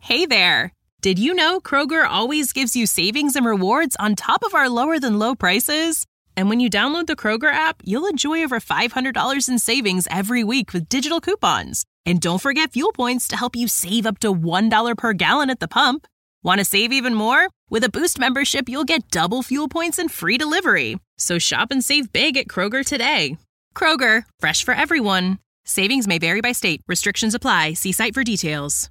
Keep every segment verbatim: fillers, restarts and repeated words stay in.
Hey there! Did you know Kroger always gives you savings and rewards on top of our lower-than-low prices? And when you download the Kroger app, you'll enjoy over five hundred dollars in savings every week with digital coupons. And don't forget fuel points to help you save up to one dollar per gallon at the pump. Want to save even more? With a Boost membership, you'll get double fuel points and free delivery. So shop and save big at Kroger today. Kroger, fresh for everyone. Savings may vary by state. Restrictions apply. See site for details.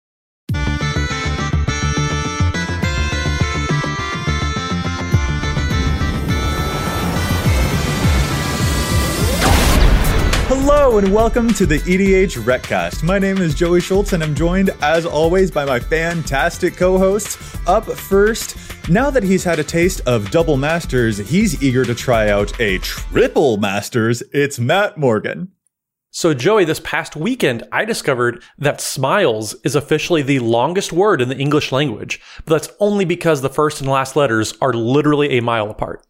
Hello and welcome to the E D H Recast. My name is Joey Schultz and I'm joined, as always, by my fantastic co-hosts. Up first, now that he's had a taste of double masters, he's eager to try out a triple masters. It's Matt Morgan. So Joey, this past weekend, I discovered that smiles is officially the longest word in the English language, but that's only because the first and last letters are literally a mile apart.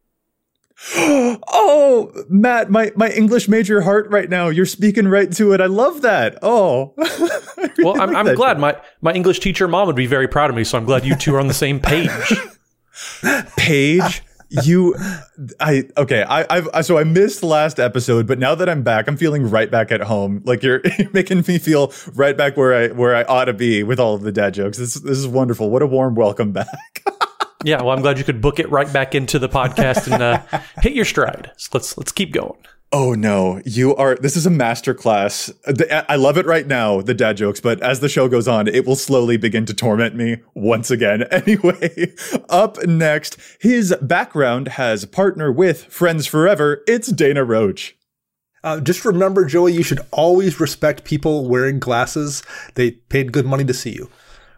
Oh, Matt, my, my English major heart right now. You're speaking right to it. I love that. Oh. really well, I'm, like I'm glad. My, my English teacher mom would be very proud of me, so I'm glad you two are on the same page. Page? You, I, okay, I, I've, I, so I missed last episode, but now that I'm back, I'm feeling right back at home. Like you're, you're making me feel right back where I, where I ought to be with all of the dad jokes. This, this is wonderful. What a warm welcome back. Yeah, well, I'm glad you could book it right back into the podcast and uh, hit your stride. So let's let's keep going. Oh no, you are. This is a masterclass. I love it right now, the dad jokes, but as the show goes on, it will slowly begin to torment me once again. Anyway, up next, his background has partner with Friends Forever. It's Dana Roach. Uh, just remember, Joey, you should always respect people wearing glasses. They paid good money to see you.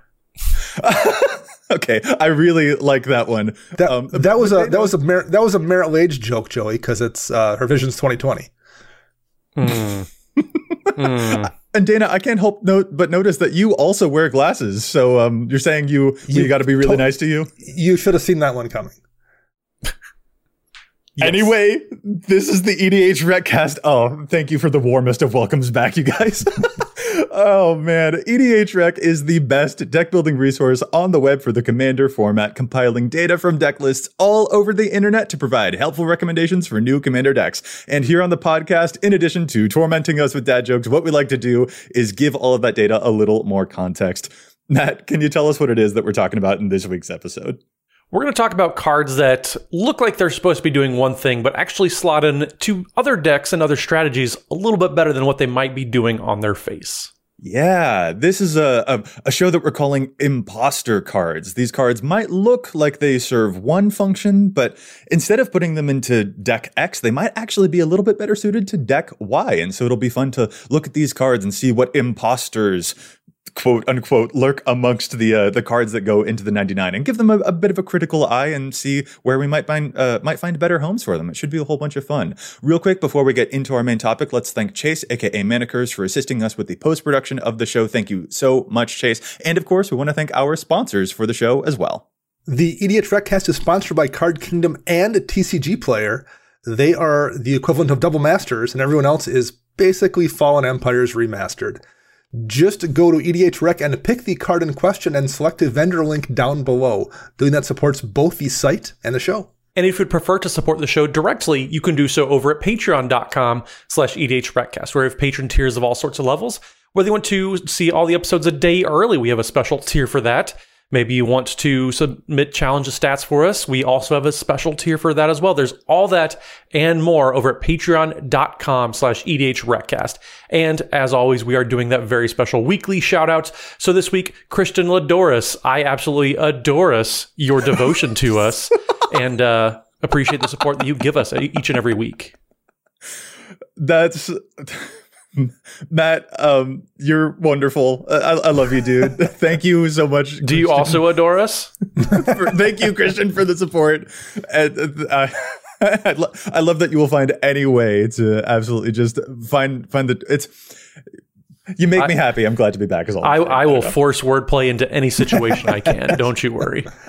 Okay, I really like that one. That, um, that was a that was a Mer- that was a Meryl age joke, Joey, because it's uh, her vision's twenty twenty. Mm. mm. And Dana, I can't help note but notice that you also wear glasses. So um, you're saying you you, you got to be really to- nice to you. You should have seen that one coming. Yes. Anyway, this is the E D H Recast. Oh, thank you for the warmest of welcomes back, you guys. Oh, man. E D H Rec is the best deck building resource on the web for the Commander format, compiling data from deck lists all over the internet to provide helpful recommendations for new Commander decks. And here on the podcast, in addition to tormenting us with dad jokes, what we like to do is give all of that data a little more context. Matt, can you tell us what it is that we're talking about in this week's episode? We're going to talk about cards that look like they're supposed to be doing one thing, but actually slot in to other decks and other strategies a little bit better than what they might be doing on their face. Yeah, this is a, a, a show that we're calling imposter cards. These cards might look like they serve one function, but instead of putting them into deck X, they might actually be a little bit better suited to deck Y. And so it'll be fun to look at these cards and see what imposters, quote unquote, lurk amongst the uh, the cards that go into the ninety-nine, and give them a, a bit of a critical eye and see where we might find uh, might find better homes for them. It should be a whole bunch of fun. Real quick, before we get into our main topic, let's thank Chase, aka Manicures, for assisting us with the post-production of the show. Thank you so much, Chase. And of course, we want to thank our sponsors for the show as well. The E D H Recast is sponsored by Card Kingdom and T C G Player. They are the equivalent of Double Masters, and everyone else is basically Fallen Empires remastered. Just go to E D H Rec and pick the card in question and select a vendor link down below. Doing that supports both the site and the show. And if you'd prefer to support the show directly, you can do so over at patreon.com slash EDHRecast, where we have patron tiers of all sorts of levels. Whether you want to see all the episodes a day early, we have a special tier for that. Maybe you want to submit challenge stats for us. We also have a special tier for that as well. There's all that and more over at patreon.com slash EDHRecast. And as always, we are doing that very special weekly shout out. So this week, Christian Ladoris, I absolutely adore us, your devotion to us, and uh, appreciate the support that you give us each and every week. That's... Matt, um, you're wonderful. I, I love you, dude. Thank you so much. Do Christian. You also adore us? for, thank you, Christian, for the support. And uh, I, lo- I love that you will find any way to absolutely just find find the it's. You make I, me happy. I'm glad to be back. As always, I, I will force wordplay into any situation I can. Don't you worry.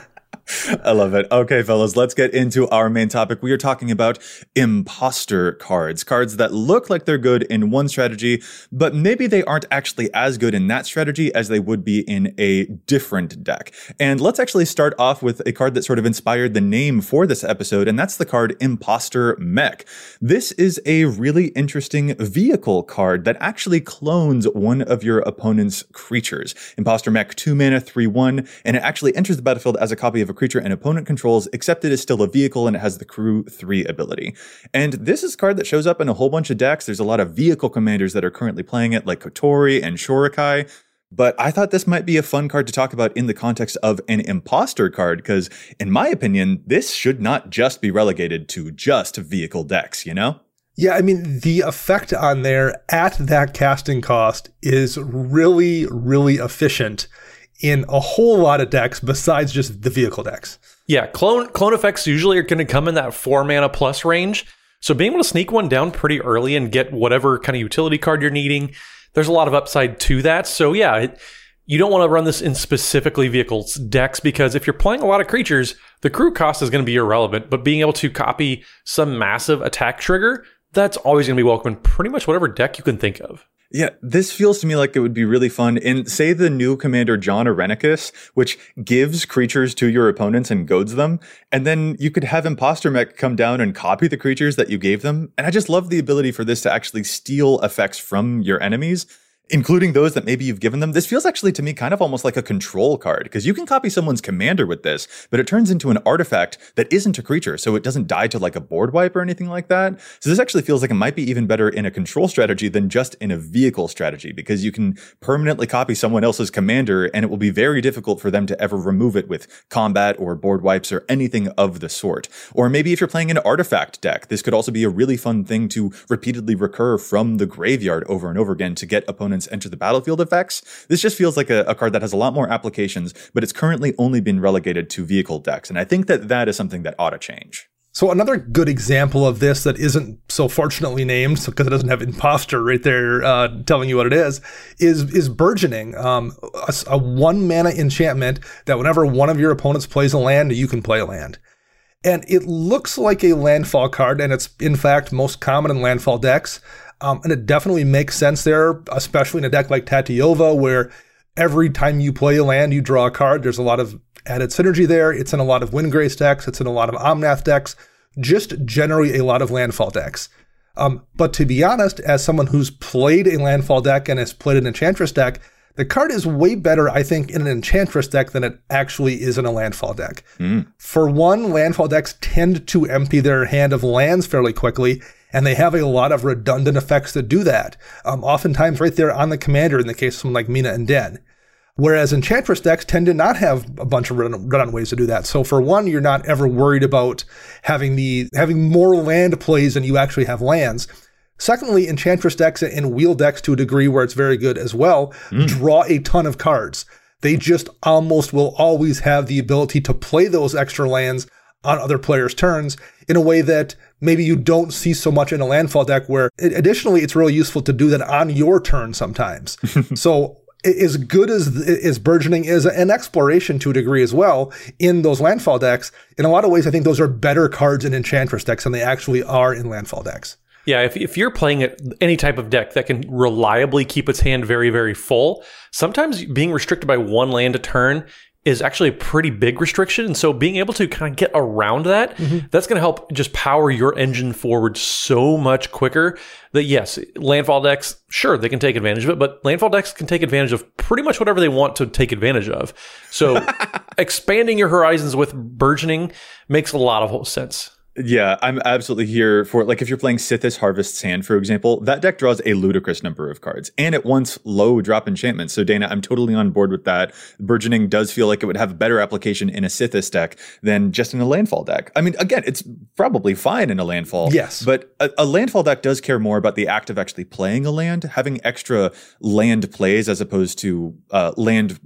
I love it. Okay, fellas, let's get into our main topic. We are talking about imposter cards, cards that look like they're good in one strategy, but maybe they aren't actually as good in that strategy as they would be in a different deck. And let's actually start off with a card that sort of inspired the name for this episode, and that's the card Imposter Mech. This is a really interesting vehicle card that actually clones one of your opponent's creatures. Imposter Mech, two mana, three one, and it actually enters the battlefield as a copy of a creature an opponent controls, except it is still a vehicle and it has the crew three ability. And this is a card that shows up in a whole bunch of decks. There's a lot of vehicle commanders that are currently playing it, like Kotori and Shorakai. But I thought this might be a fun card to talk about in the context of an imposter card, because in my opinion, this should not just be relegated to just vehicle decks, you know? Yeah, I mean, the effect on there at that casting cost is really, really efficient in a whole lot of decks besides just the vehicle decks. Yeah, clone clone effects usually are going to come in that four mana plus range. So being able to sneak one down pretty early and get whatever kind of utility card you're needing, there's a lot of upside to that. So yeah, it, you don't want to run this in specifically vehicles decks, because if you're playing a lot of creatures, the crew cost is going to be irrelevant. But being able to copy some massive attack trigger, that's always going to be welcome in pretty much whatever deck you can think of. Yeah, this feels to me like it would be really fun in, say, the new commander John Irenicus, which gives creatures to your opponents and goads them. And then you could have Imposter Mech come down and copy the creatures that you gave them. And I just love the ability for this to actually steal effects from your enemies, including those that maybe you've given them. This feels actually to me kind of almost like a control card, because you can copy someone's commander with this, but it turns into an artifact that isn't a creature, so it doesn't die to like a board wipe or anything like that. So this actually feels like it might be even better in a control strategy than just in a vehicle strategy, because you can permanently copy someone else's commander and it will be very difficult for them to ever remove it with combat or board wipes or anything of the sort. Or maybe if you're playing an artifact deck, this could also be a really fun thing to repeatedly recur from the graveyard over and over again to get opponents enter the battlefield effects. This just feels like a, a card that has a lot more applications, but it's currently only been relegated to vehicle decks. And I think that that is something that ought to change. So another good example of this that isn't so fortunately named, because it doesn't have imposter right there uh, telling you what it is, is is Burgeoning, um, a, a one mana enchantment that whenever one of your opponents plays a land, you can play a land. And it looks like a landfall card, and it's in fact most common in landfall decks. Um, and it definitely makes sense there, especially in a deck like Tatyova, where every time you play a land, you draw a card. There's a lot of added synergy there. It's in a lot of Windgrace decks. It's in a lot of Omnath decks, just generally a lot of landfall decks. Um, but to be honest, as someone who's played a landfall deck and has played an Enchantress deck, the card is way better, I think, in an Enchantress deck than it actually is in a landfall deck. Mm. For one, landfall decks tend to empty their hand of lands fairly quickly, and they have a lot of redundant effects that do that. Um, oftentimes right there on the commander in the case of someone like Mina and Den. Whereas Enchantress decks tend to not have a bunch of redundant ways to do that. So for one, you're not ever worried about having the having more land plays than you actually have lands. Secondly, Enchantress decks and wheel decks to a degree where it's very good as well, mm. draw a ton of cards. They just almost will always have the ability to play those extra lands on other players' turns in a way that maybe you don't see so much in a landfall deck, where additionally, it's really useful to do that on your turn sometimes. So as good as, as Burgeoning is an exploration to a degree as well in those landfall decks, in a lot of ways, I think those are better cards in Enchantress decks than they actually are in landfall decks. Yeah, if if you're playing any type of deck that can reliably keep its hand very, very full, sometimes being restricted by one land a turn is actually a pretty big restriction. And so being able to kind of get around that, mm-hmm. that's going to help just power your engine forward so much quicker that, yes, landfall decks, sure, they can take advantage of it, but landfall decks can take advantage of pretty much whatever they want to take advantage of. So expanding your horizons with Burgeoning makes a lot of sense. Yeah, I'm absolutely here for it. Like if you're playing Sithis Harvest Sand, for example, that deck draws a ludicrous number of cards and it wants low drop enchantments. So Dana, I'm totally on board with that. Burgeoning does feel like it would have a better application in a Sithis deck than just in a landfall deck. I mean, again, it's probably fine in a landfall. Yes. But a, a landfall deck does care more about the act of actually playing a land, having extra land plays as opposed to uh, land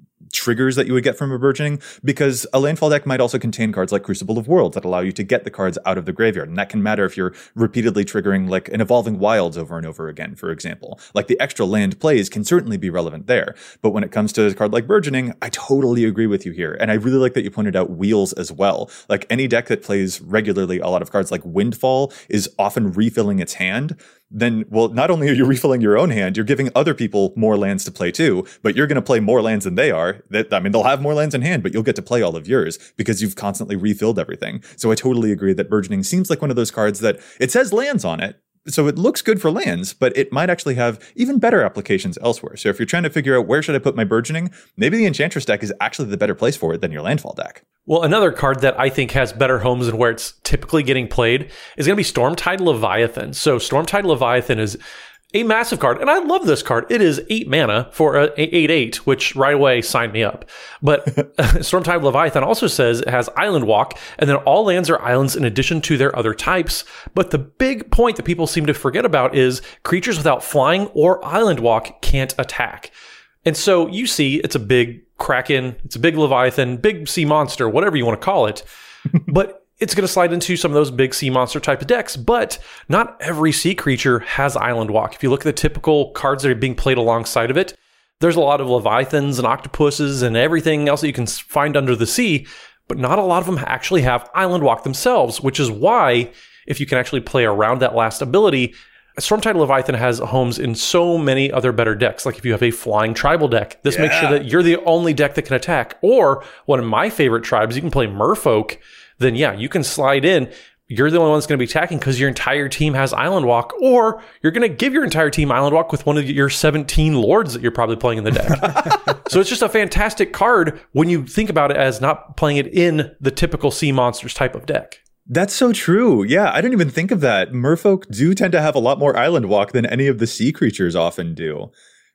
triggers that you would get from a burgeoning, because a landfall deck might also contain cards like Crucible of Worlds that allow you to get the cards out of the graveyard. And that can matter if you're repeatedly triggering like an Evolving Wilds over and over again, for example. Like the extra land plays can certainly be relevant there. But when it comes to a card like Burgeoning, I totally agree with you here. And I really like that you pointed out Wheels as well. Like any deck that plays regularly a lot of cards like Windfall is often refilling its hand. Then, well, not only are you refilling your own hand, you're giving other people more lands to play too, but you're going to play more lands than they are. That, I mean, they'll have more lands in hand, but you'll get to play all of yours because you've constantly refilled everything. So I totally agree that Burgeoning seems like one of those cards that it says lands on it, so it looks good for lands, but it might actually have even better applications elsewhere. So if you're trying to figure out where should I put my Burgeoning, maybe the Enchantress deck is actually the better place for it than your Landfall deck. Well, another card that I think has better homes and where it's typically getting played is going to be Stormtide Leviathan. So Stormtide Leviathan is a massive card, and I love this card. It is eight mana for a eight eight, which right away signed me up. But Stormtide Leviathan also says it has Island Walk, and then all lands are islands in addition to their other types. But the big point that people seem to forget about is creatures without flying or Island Walk can't attack. And so you see it's a big Kraken, it's a big Leviathan, big sea monster, whatever you want to call it. But it's going to slide into some of those big sea monster type of decks, but not every sea creature has Island Walk. If you look at the typical cards that are being played alongside of it, there's a lot of Leviathans and Octopuses and everything else that you can find under the sea, but not a lot of them actually have Island Walk themselves, which is why, if you can actually play around that last ability, Stormtide Leviathan has homes in so many other better decks. Like if you have a flying tribal deck, this yeah. makes sure that you're the only deck that can attack. Or one of my favorite tribes, you can play Merfolk. Then yeah, you can slide in. You're the only one that's going to be attacking because your entire team has Island Walk, or you're going to give your entire team Island Walk with one of your seventeen lords that you're probably playing in the deck. So it's just a fantastic card when you think about it as not playing it in the typical sea monsters type of deck. That's so true. Yeah, I didn't even think of that. Merfolk do tend to have a lot more Island Walk than any of the sea creatures often do.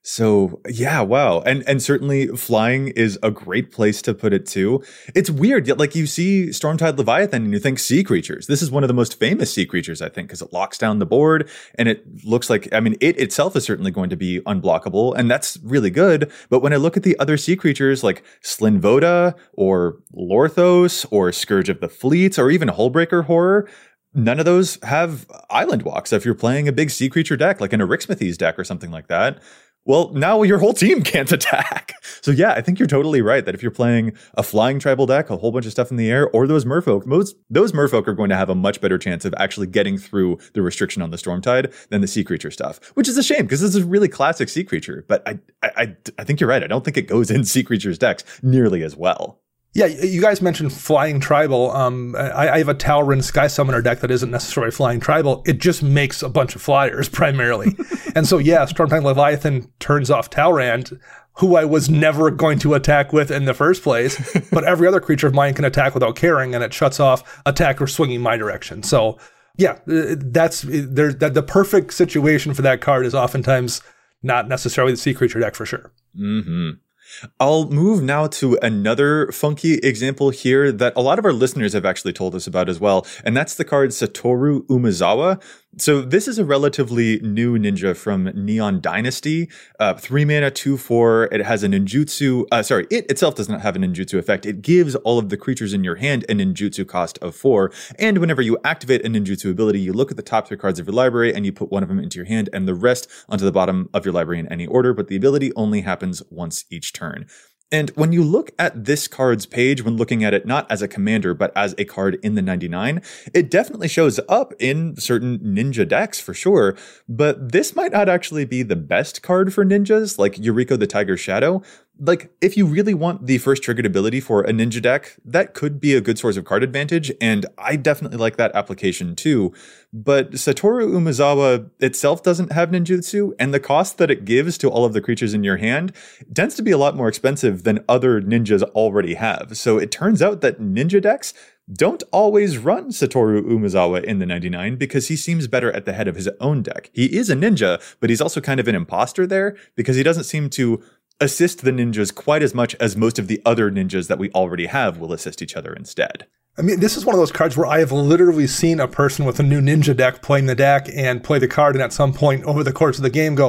So yeah, wow. And and certainly flying is a great place to put it too. It's weird. Like you see Stormtide Leviathan and you think sea creatures. This is one of the most famous sea creatures, I think, because it locks down the board and it looks like, I mean, it itself is certainly going to be unblockable and that's really good. But when I look at the other sea creatures like Slinvoda or Lorthos or Scourge of the Fleet or even Hullbreaker Horror, none of those have Island Walk. So if you're playing a big sea creature deck, like an Erixmathes deck or something like that, well, now your whole team can't attack. So yeah, I think you're totally right that if you're playing a flying tribal deck, a whole bunch of stuff in the air, or those merfolk, most those merfolk are going to have a much better chance of actually getting through the restriction on the Stormtide than the sea creature stuff, which is a shame because this is a really classic sea creature. But I, I, I think you're right. I don't think it goes in sea creatures decks nearly as well. Yeah, you guys mentioned flying tribal. Um, I, I have a Talryn Sky Summoner deck that isn't necessarily flying tribal. It just makes a bunch of flyers primarily. And so, yeah, Stormtide Leviathan turns off Talrand, who I was never going to attack with in the first place. But every other creature of mine can attack without caring, and it shuts off attacker swinging my direction. So, yeah, that's there's that the perfect situation for that card is oftentimes not necessarily the sea creature deck for sure. Mm-hmm. I'll move now to another funky example here that a lot of our listeners have actually told us about as well, and that's the card Satoru Umezawa. So this is a relatively new ninja from Neon Dynasty. Uh, three mana, two, four. It has a ninjutsu. Uh, sorry, it itself does not have a ninjutsu effect. It gives all of the creatures in your hand a ninjutsu cost of four. And whenever you activate a ninjutsu ability, you look at the top three cards of your library and you put one of them into your hand and the rest onto the bottom of your library in any order. But the ability only happens once each turn. And when you look at this card's page, when looking at it not as a commander, but as a card in the ninety-nine, it definitely shows up in certain ninja decks for sure. But this might not actually be the best card for ninjas, like Yuriko the Tiger Shadow. Like, if you really want the first triggered ability for a ninja deck, that could be a good source of card advantage, and I definitely like that application too. But Satoru Umezawa itself doesn't have ninjutsu, and the cost that it gives to all of the creatures in your hand tends to be a lot more expensive than other ninjas already have. So it turns out that ninja decks don't always run Satoru Umezawa in the ninety-nine because he seems better at the head of his own deck. He is a ninja, but he's also kind of an imposter there because he doesn't seem to assist the ninjas quite as much as most of the other ninjas that we already have will assist each other instead. I mean, this is one of those cards where I have literally seen a person with a new ninja deck playing the deck and play the card, and at some point over the course of the game go,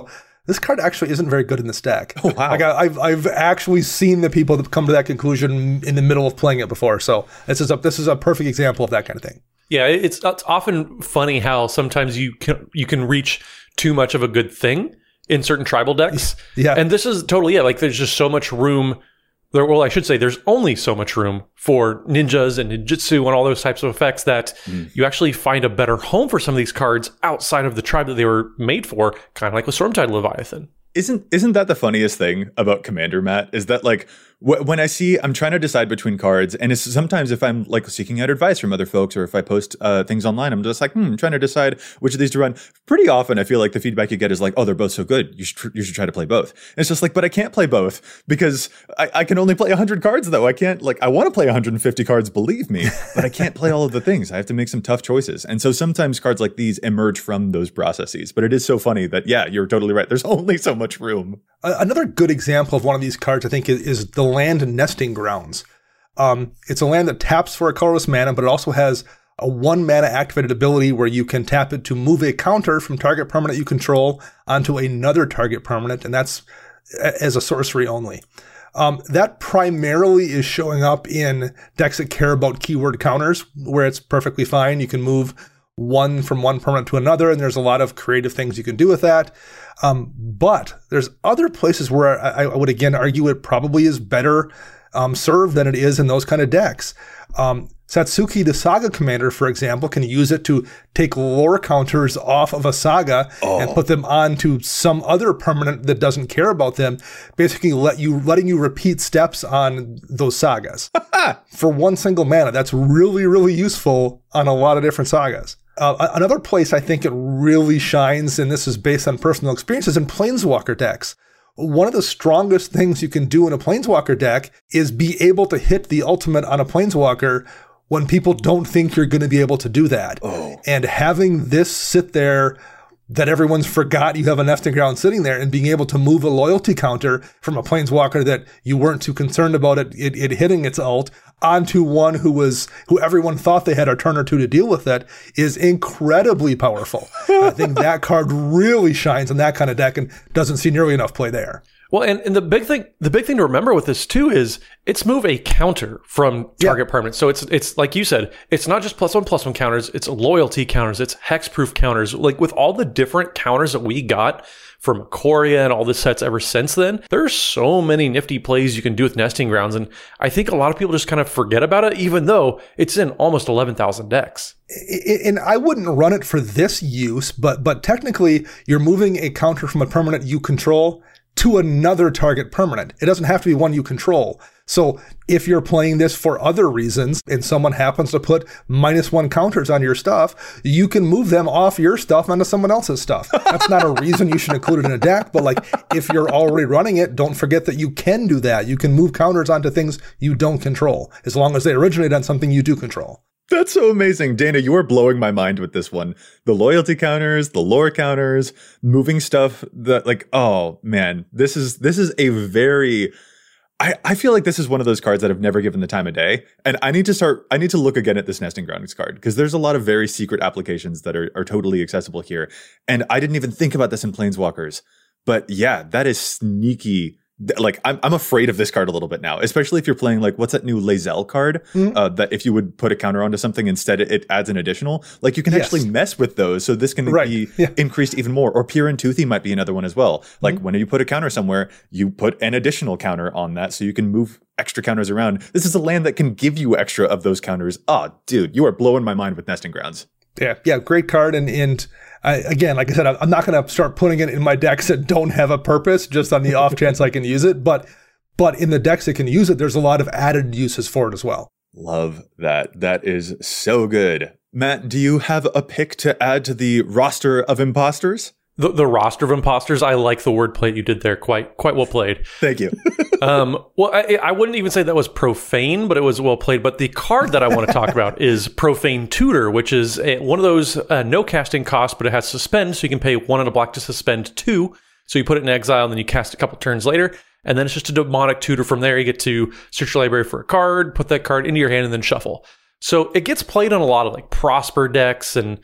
this card actually isn't very good in this deck. Oh, wow. Like I, I've I've actually seen the people that come to that conclusion in the middle of playing it before. So this is a this is a perfect example of that kind of thing. Yeah, it's it's often funny how sometimes you can you can reach too much of a good thing in certain tribal decks. Yeah. And this is totally it. Like there's just so much room there. Well, I should say there's only so much room for ninjas and ninjutsu and all those types of effects that mm. you actually find a better home for some of these cards outside of the tribe that they were made for, kind of like with Stormtide Leviathan. Isn't isn't that the funniest thing about Commander, Matt? Is that like wh- when I see I'm trying to decide between cards, and it's sometimes if I'm like seeking out advice from other folks, or if I post uh, things online, I'm just like, hmm, trying to decide which of these to run. Pretty often, I feel like the feedback you get is like, oh, they're both so good, you should tr- you should try to play both. And it's just like, but I can't play both because I, I can only play one hundred cards though. I can't like I want to play one hundred fifty cards, believe me, but I can't play all of the things. I have to make some tough choices, and so sometimes cards like these emerge from those processes. But it is so funny that yeah, you're totally right. There's only so much room. Another good example of one of these cards, I think, is, is the land Nesting Grounds. Um, it's a land that taps for a colorless mana, but it also has a one mana activated ability where you can tap it to move a counter from target permanent you control onto another target permanent, and that's as a sorcery only. Um, that primarily is showing up in decks that care about keyword counters, where it's perfectly fine. You can move one from one permanent to another, and there's a lot of creative things you can do with that. Um, but there's other places where I, I would again argue it probably is better um, served than it is in those kind of decks. Um, Satsuki, the Saga Commander, for example, can use it to take lore counters off of a Saga oh. and put them onto some other permanent that doesn't care about them, basically let you letting you repeat steps on those Sagas. For one single mana, that's really, really useful on a lot of different Sagas. Uh, another place I think it really shines, and this is based on personal experience, is in Planeswalker decks. One of the strongest things you can do in a Planeswalker deck is be able to hit the ultimate on a Planeswalker when people don't think you're going to be able to do that. Oh. And having this sit there that everyone's forgot you have a nesting ground sitting there, and being able to move a loyalty counter from a Planeswalker that you weren't too concerned about it, it, it hitting its ult onto one who was who everyone thought they had a turn or two to deal with it is incredibly powerful. I think that card really shines in that kind of deck and doesn't see nearly enough play there. Well, and, and the big thing, the big thing to remember with this too is it's move a counter from target yeah. permanent. So it's it's like you said, it's not just plus one plus one counters, it's loyalty counters, it's hexproof counters. Like with all the different counters that we got from Ikoria and all the sets ever since then, there's so many nifty plays you can do with Nesting Grounds, and I think a lot of people just kind of forget about it, even though it's in almost eleven thousand decks. And I wouldn't run it for this use, but but technically you're moving a counter from a permanent you control to another target permanent. It doesn't have to be one you control. So if you're playing this for other reasons and someone happens to put minus one counters on your stuff, you can move them off your stuff onto someone else's stuff. That's not a reason you should include it in a deck, but like if you're already running it, don't forget that you can do that. You can move counters onto things you don't control, as long as they originate on something you do control. That's so amazing. Dana, you are blowing my mind with this one. The loyalty counters, the lore counters, moving stuff that like, oh man, this is, this is a very, I, I feel like this is one of those cards that I've never given the time of day. And I need to start, I need to look again at this Nesting Grounds card, because there's a lot of very secret applications that are, are totally accessible here. And I didn't even think about this in Planeswalkers, but yeah, that is sneaky. Like I'm, I'm afraid of this card a little bit now, especially if you're playing like, what's that new Lae'zel card? Mm-hmm. Uh, that if you would put a counter onto something, instead it, it adds an additional, like you can yes. actually mess with those. So this can right. be yeah. increased even more. Or Pure and Toothy might be another one as well. Like mm-hmm. when you put a counter somewhere, you put an additional counter on that so you can move extra counters around. This is a land that can give you extra of those counters. Oh, dude, you are blowing my mind with Nesting Grounds. Yeah, yeah, great card. And, and I, again, like I said, I'm not going to start putting it in my decks that don't have a purpose just on the off chance I can use it. But but in the decks that can use it, there's a lot of added uses for it as well. Love that. That is so good. Matt, do you have a pick to add to the roster of imposters? The, the roster of imposters, I like the wordplay you did there. Quite quite well played. Thank you. um, well, I, I wouldn't even say that was profane, but it was well played. But the card that I want to talk about is Profane Tutor, which is a, one of those uh, no casting costs, but it has suspend, so you can pay one and a black to suspend two. So you put it in exile, and then you cast a couple turns later, and then it's just a demonic tutor from there. You get to search your library for a card, put that card into your hand, and then shuffle. So it gets played on a lot of like Prosper decks and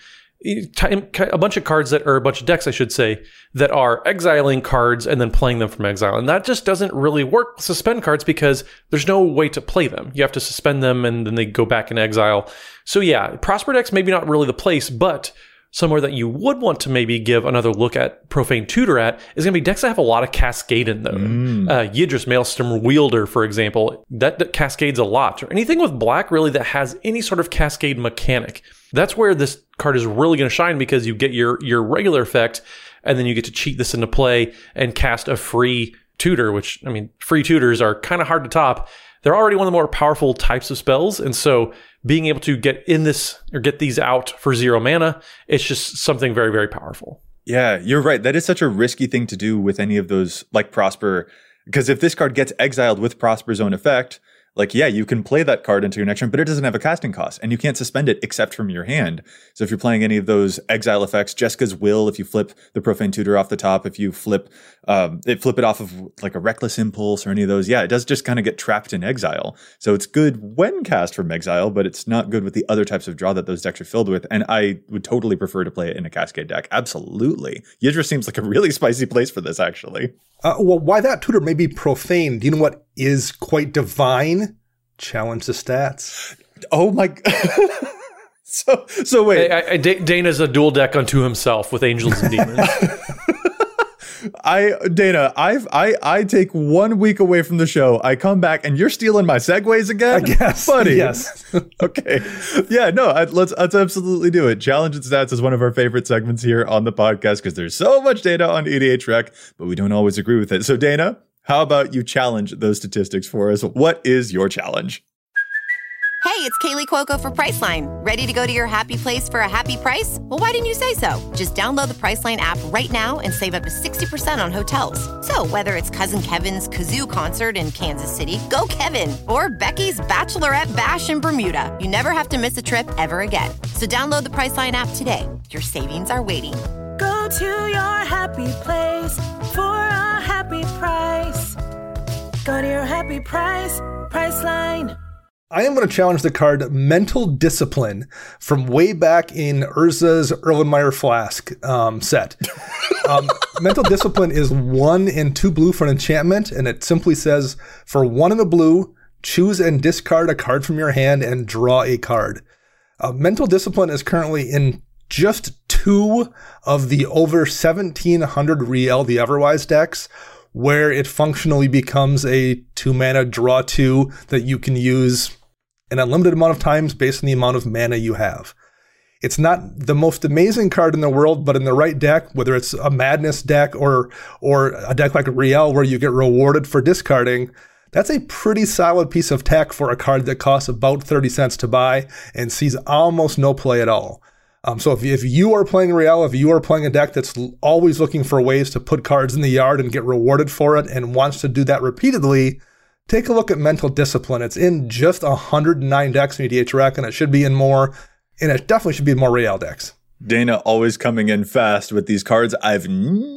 a bunch of cards that are a bunch of decks, I should say, that are exiling cards and then playing them from exile. And that just doesn't really work with suspend cards because there's no way to play them. You have to suspend them and then they go back in exile. So yeah, Prosper decks maybe not really the place, but somewhere that you would want to maybe give another look at Profane Tutor at is going to be decks that have a lot of Cascade in them. Mm. Uh, Yidris Maelstrom Wielder, for example, that, that cascades a lot. Or anything with black really that has any sort of cascade mechanic. That's where this card is really going to shine because you get your, your regular effect and then you get to cheat this into play and cast a free tutor, which, I mean, free tutors are kind of hard to top. They're already one of the more powerful types of spells. And so being able to get in this or get these out for zero mana, it's just something very, very powerful. Yeah, you're right. That is such a risky thing to do with any of those like Prosper, because if this card gets exiled with Prosper's own effect, like, yeah, you can play that card into your next turn, but it doesn't have a casting cost, and you can't suspend it except from your hand. So if you're playing any of those exile effects, Jessica's Will, if you flip the Profane Tutor off the top, if you flip um, it, flip it off of like a Reckless Impulse or any of those, yeah, it does just kind of get trapped in exile. So it's good when cast from exile, but it's not good with the other types of draw that those decks are filled with. And I would totally prefer to play it in a Cascade deck. Absolutely. Yidris seems like a really spicy place for this, actually. Uh, well, why that tutor may be profane? Do you know what is quite divine? Challenge the stats. Oh my! so so wait. I, I, Dana's a dual deck unto himself with Angels and Demons. I Dana, I've I I take one week away from the show. I come back and you're stealing my segues again, I guess, buddy. Yes. Okay. Yeah. No. I, let's let's absolutely do it. Challenge and Stats is one of our favorite segments here on the podcast because there's so much data on E D H Rec, but we don't always agree with it. So Dana, how about you challenge those statistics for us? What is your challenge? Hey, it's Kaylee Cuoco for Priceline. Ready to go to your happy place for a happy price? Well, why didn't you say so? Just download the Priceline app right now and save up to sixty percent on hotels. So whether it's Cousin Kevin's Kazoo Concert in Kansas City, go Kevin, or Becky's Bachelorette Bash in Bermuda, you never have to miss a trip ever again. So download the Priceline app today. Your savings are waiting. Go to your happy place for a happy price. Go to your happy price, Priceline. I am going to challenge the card Mental Discipline from way back in Urza's Erlenmeyer Flask um, set. Um, Mental Discipline is one and two blue for an enchantment, and it simply says, for one in a blue, choose and discard a card from your hand and draw a card. Uh, Mental Discipline is currently in just two of the over seventeen hundred Riel the Everwise decks, where it functionally becomes a two-mana draw two that you can use an unlimited amount of times based on the amount of mana you have. It's not the most amazing card in the world, but in the right deck, whether it's a Madness deck or or a deck like Riel where you get rewarded for discarding, that's a pretty solid piece of tech for a card that costs about thirty cents to buy and sees almost no play at all. Um, so if, if you are playing Riel, if you are playing a deck that's always looking for ways to put cards in the yard and get rewarded for it and wants to do that repeatedly, take a look at Mental Discipline. It's in just one hundred nine decks in E D H Rec, and it should be in more, and it definitely should be in more Riel decks. Dana always coming in fast with these cards I've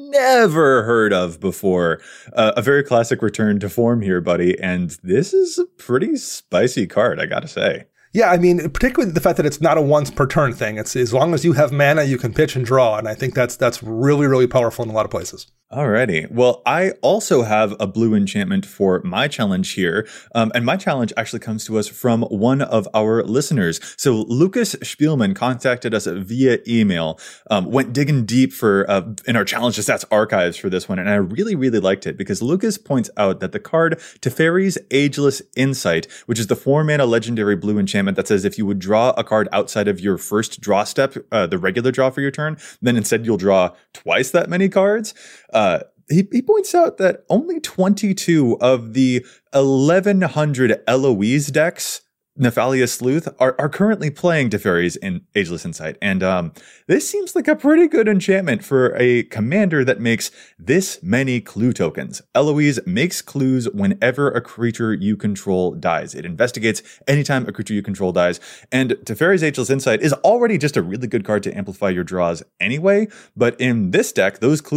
never heard of before. Uh, a very classic return to form here, buddy, and this is a pretty spicy card, I gotta say. Yeah, I mean, particularly the fact that it's not a once per turn thing. It's as long as you have mana, you can pitch and draw, and I think that's that's really, really powerful in a lot of places. Alrighty. Well, I also have a blue enchantment for my challenge here. Um, and my challenge actually comes to us from one of our listeners. So Lucas Spielman contacted us via email, um, went digging deep for uh, in our Challenge to Stats archives for this one. And I really, really liked it because Lucas points out that the card Teferi's Ageless Insight, which is the four mana legendary blue enchantment that says if you would draw a card outside of your first draw step, uh, the regular draw for your turn, then instead you'll draw twice that many cards. Uh, he, he points out that only twenty-two of the eleven hundred Eloise decks, Nephalia Sleuth, are, are currently playing Teferi's in Ageless Insight. And um, this seems like a pretty good enchantment for a commander that makes this many clue tokens. Eloise makes clues whenever a creature you control dies. It investigates anytime a creature you control dies. And Teferi's Ageless Insight is already just a really good card to amplify your draws anyway. But in this deck, those clues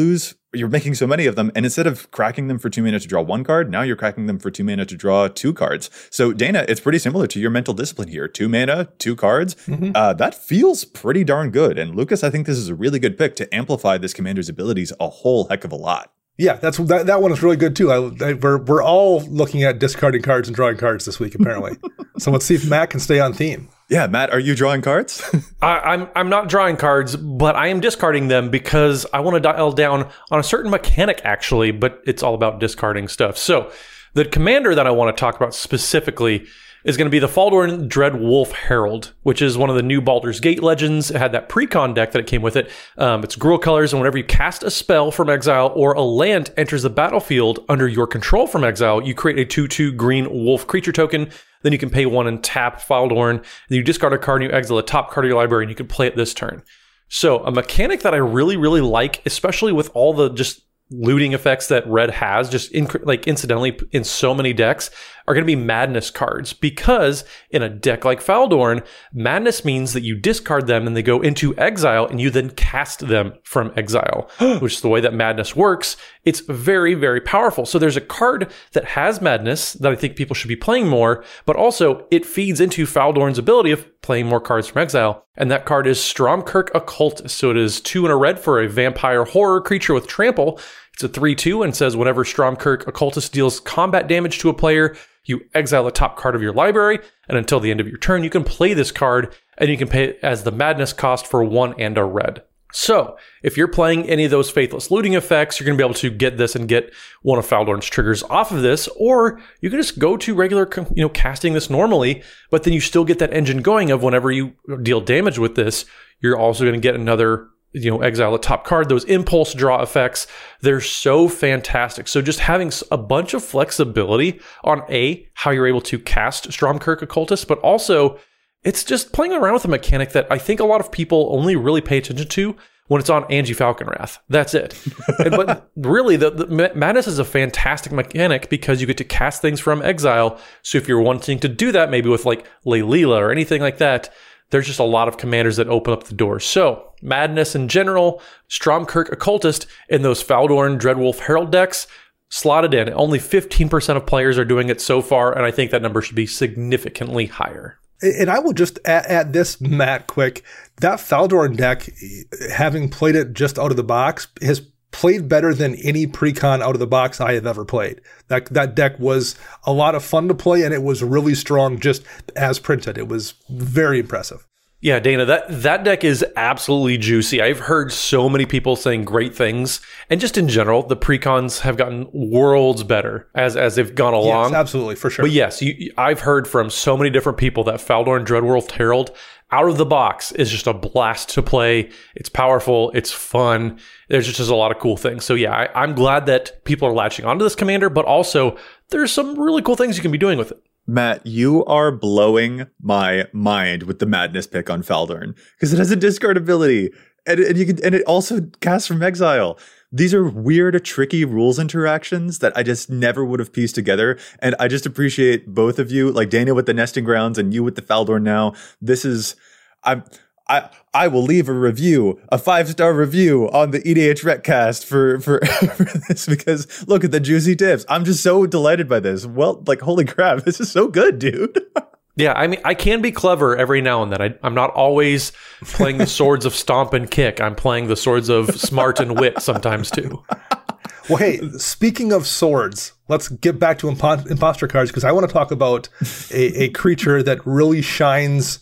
you're making so many of them, and instead of cracking them for two mana to draw one card, now you're cracking them for two mana to draw two cards. So Dana, it's pretty similar to your mental discipline here. Two mana, two cards. Mm-hmm. Uh, that feels pretty darn good. And Lucas, I think this is a really good pick to amplify this commander's abilities a whole heck of a lot. Yeah, that's that, that one is really good too. I, I, we're we're all looking at discarding cards and drawing cards this week, apparently. So let's see if Matt can stay on theme. Yeah, Matt, are you drawing cards? I, I'm I'm not drawing cards, but I am discarding them because I want to dial down on a certain mechanic, actually, but it's all about discarding stuff. So the commander that I want to talk about specifically is going to be the Faldorn Dreadwolf Herald, which is one of the new Baldur's Gate legends. It had that pre-con deck that it came with it. Um, it's Gruul colors, and whenever you cast a spell from exile or a land enters the battlefield under your control from exile, you create a two two green wolf creature token. Then you can pay one and tap Faldorn. Then you discard a card and you exile the top card of your library, and you can play it this turn. So a mechanic that I really, really like, especially with all the just looting effects that red has, just in, like incidentally in so many decks, are going to be madness cards, because in a deck like Faldorn, madness means that you discard them and they go into exile, and you then cast them from exile, which is the way that madness works. It's very, very powerful. So there's a card that has madness that I think people should be playing more, but also it feeds into Faldorn's ability of playing more cards from exile. And that card is Stromkirk Occultist. So it is two and a red for a vampire horror creature with trample. It's a three two and says whenever Stromkirk Occultist deals combat damage to a player, you exile the top card of your library, and until the end of your turn, you can play this card, and you can pay it as the madness cost for one and a red. So, if you're playing any of those Faithless Looting effects, you're going to be able to get this and get one of Faldorn's triggers off of this, or you can just go to regular, you know, casting this normally, but then you still get that engine going of whenever you deal damage with this, you're also going to get another, you know, exile a top card. Those impulse draw effects, they're so fantastic. So just having a bunch of flexibility on A, how you're able to cast Stromkirk Occultist, but also it's just playing around with a mechanic that I think a lot of people only really pay attention to when it's on Angie Falconwrath. That's it. and, but really, the, the Madness is a fantastic mechanic because you get to cast things from exile. So if you're wanting to do that, maybe with like Leilila or anything like that, there's just a lot of commanders that open up the door. So Madness in general, Stromkirk Occultist, and those Faldorn Dreadwolf Herald decks slotted in. Only fifteen percent of players are doing it so far, and I think that number should be significantly higher. And I will just add, add this, Matt, quick. That Faldorn deck, having played it just out of the box, has played better than any pre-con out of the box I have ever played. That that deck was a lot of fun to play, and it was really strong just as printed. It was very impressive. Yeah, Dana, that, that deck is absolutely juicy. I've heard so many people saying great things. And just in general, the pre-cons have gotten worlds better as, as they've gone along. Yes, absolutely, for sure. But yes, you, I've heard from so many different people that Faldorn Dreadwolf Herald out of the box is just a blast to play. It's powerful. It's fun. There's just, just a lot of cool things. So yeah, I, I'm glad that people are latching onto this commander, but also there's some really cool things you can be doing with it. Matt, you are blowing my mind with the Madness pick on Faldorn because it has a discard ability, and, and you can, and it also casts from exile. These are weird, tricky rules interactions that I just never would have pieced together, and I just appreciate both of you, like Dana with the Nesting Grounds and you with the Faldorn now. This is, I'm. I, I will leave a review, a five-star review on the E D H Retcast for, for, for this because look at the juicy tips. I'm just so delighted by this. Well, like, holy crap, this is so good, dude. Yeah, I mean, I can be clever every now and then. I, I'm not always playing the swords of stomp and kick. I'm playing the swords of smart and wit sometimes, too. Well, hey, speaking of swords, let's get back to impo- imposter cards because I want to talk about a, a creature that really shines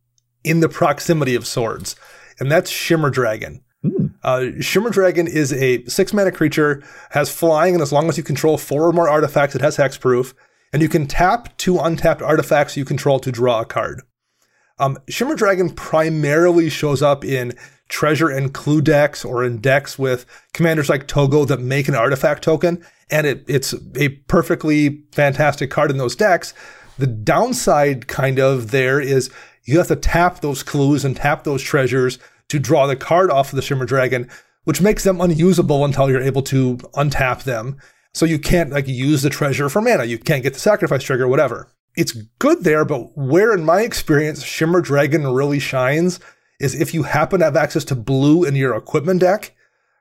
in the proximity of swords, and that's Shimmer Dragon. Mm. Uh, Shimmer Dragon is a six-mana creature, has flying, and as long as you control four or more artifacts, it has hexproof, and you can tap two untapped artifacts you control to draw a card. Um, Shimmer Dragon primarily shows up in treasure and clue decks or in decks with commanders like Togo that make an artifact token, and it, it's a perfectly fantastic card in those decks. The downside kind of there is you have to tap those clues and tap those treasures to draw the card off of the Shimmer Dragon, which makes them unusable until you're able to untap them. So you can't like use the treasure for mana. You can't get the sacrifice trigger, whatever. It's good there, but where in my experience Shimmer Dragon really shines is if you happen to have access to blue in your equipment deck.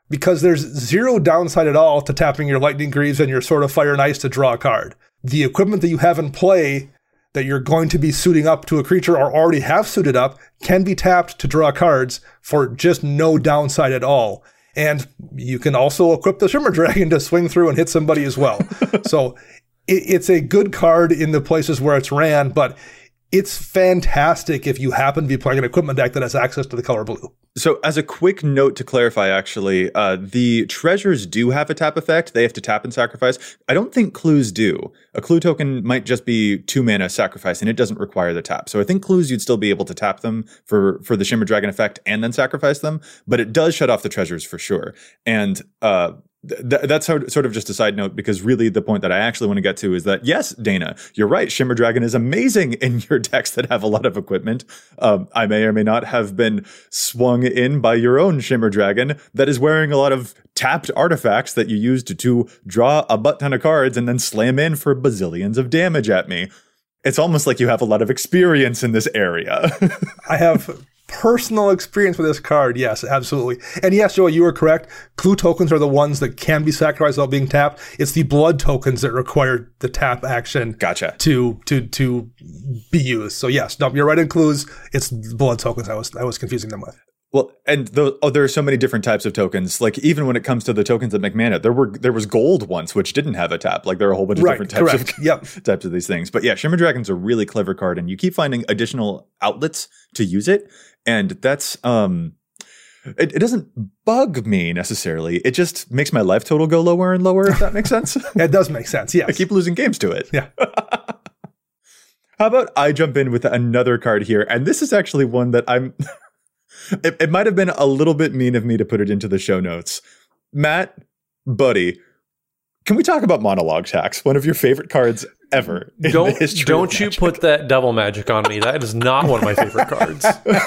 because there's zero downside at all to tapping your Lightning Greaves and your Sword of Fire and Ice to draw a card. The equipment that you have in play that you're going to be suiting up to a creature or already have suited up can be tapped to draw cards for just no downside at all. And you can also equip the Shimmer Dragon to swing through and hit somebody as well. So it, it's a good card in the places where it's ran, but it's fantastic if you happen to be playing an equipment deck that has access to the color blue. So as a quick note to clarify, actually, uh, the treasures do have a tap effect. They have to tap and sacrifice. I don't think clues do. A clue token might just be two mana sacrifice, and it doesn't require the tap. So I think clues, you'd still be able to tap them for, for the Shimmer Dragon effect and then sacrifice them, but it does shut off the treasures for sure. And uh, th- that's how, sort of just a side note, because really the point that I actually want to get to is that, yes, Dana, you're right. Shimmer Dragon is amazing in your decks that have a lot of equipment. Um, I may or may not have been swung in by your own Shimmer Dragon that is wearing a lot of tapped artifacts that you used to, to draw a butt ton of cards and then slam in for bazillions of damage at me. It's almost like you have a lot of experience in this area. I have personal experience with this card. Yes, absolutely. And yes, Joey, you were correct. Clue tokens are the ones that can be sacrificed without being tapped. It's the blood tokens that require the tap action gotcha. to to to be used. So yes, no, you're right in clues. It's blood tokens I was I was confusing them with. Well, and the, oh, there are so many different types of tokens. Like even when it comes to the tokens that make mana, there were there was gold once which didn't have a tap. Like there are a whole bunch of right, different types correct. of yep. types of these things. But yeah, Shimmer Dragon's a really clever card, and you keep finding additional outlets to use it. And that's um, it, it doesn't bug me necessarily. It just makes my life total go lower and lower. If that makes sense. It does make sense. Yes, I keep losing games to it. Yeah. How about I jump in with another card here, and this is actually one that I'm. It, it might have been a little bit mean of me to put it into the show notes. Matt, buddy, can we talk about Monologue Tax? One of your favorite cards ever. In don't the history don't of you Magic. put that devil magic on me. That is not one of my favorite cards.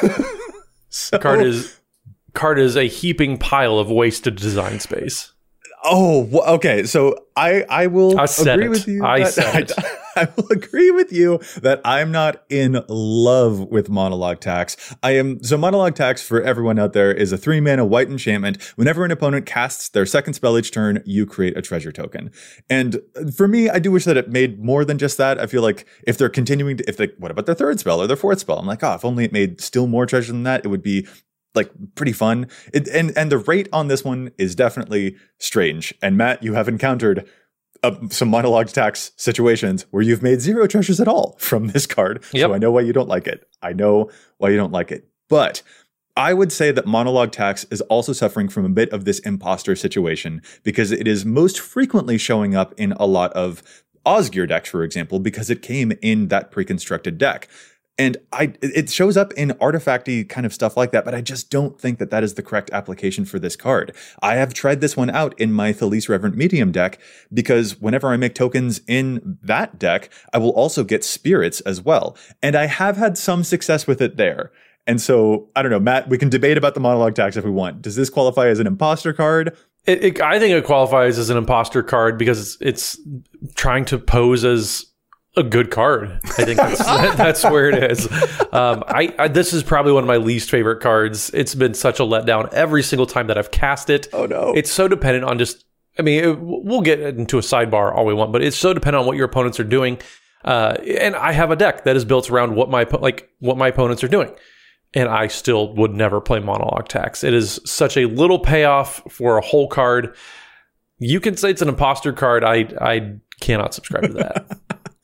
So, Card is card is a heaping pile of wasted design space. Oh, wh- okay. So I, I will I said agree it. with you. I that- said it. I, I will agree with you that I'm not in love with Monologue Tax. I am so Monologue Tax for everyone out there is a three mana white enchantment. Whenever an opponent casts their second spell each turn, you create a treasure token. And for me, I do wish that it made more than just that. I feel like if they're continuing to, if they, what about their third spell or their fourth spell? I'm like, oh, if only it made still more treasure than that, it would be like pretty fun. It, and and the rate on this one is definitely strange. And Matt, you have encountered uh, some Monologue Tax situations where you've made zero treasures at all from this card. Yep. So I know why you don't like it. I know why you don't like it. But I would say that Monologue Tax is also suffering from a bit of this imposter situation because it is most frequently showing up in a lot of Osgir decks, for example, because it came in that pre-constructed deck. And I, it shows up in artifacty kind of stuff like that, but I just don't think that that is the correct application for this card. I have tried this one out in my Thalisse Reverent Medium deck because whenever I make tokens in that deck, I will also get spirits as well. And I have had some success with it there. And so, I don't know, Matt, we can debate about the Monologue Tax if we want. Does this qualify as an imposter card? It, it, I think it qualifies as an imposter card because it's, it's trying to pose as a good card. I think that's that's where it is. Um, I, I this is probably one of my least favorite cards. It's been such a letdown every single time that I've cast it. Oh no! It's so dependent on just. I mean, it, we'll get into a sidebar all we want, but it's so dependent on what your opponents are doing. Uh, and I have a deck that is built around what my like what my opponents are doing, and I still would never play Monologue Tax. It is such a little payoff for a whole card. You can say it's an imposter card. I I cannot subscribe to that.